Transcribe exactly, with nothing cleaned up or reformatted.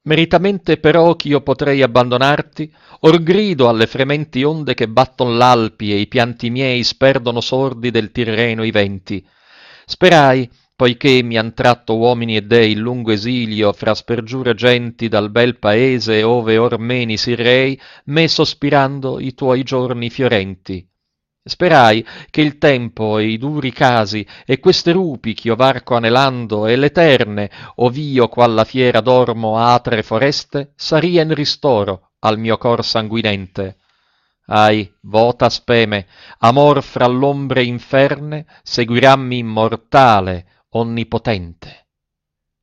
Meritamente però ch'io potrei abbandonarti, or grido alle frementi onde che batton l'Alpi e i pianti miei sperdono sordi del Tirreno i venti. Sperai, poiché mi han tratto uomini e dei il lungo esilio fra spergiure genti dal bel paese ove or meni si rei, me sospirando i tuoi giorni fiorenti. Sperai che il tempo e i duri casi e queste rupi ch'io varco anelando e l'eterne, ov'io qualla fiera dormo atre foreste, sarien ristoro al mio cor sanguinente. Ahi, vota speme, amor fra l'ombre inferne, seguirammi immortale, onnipotente.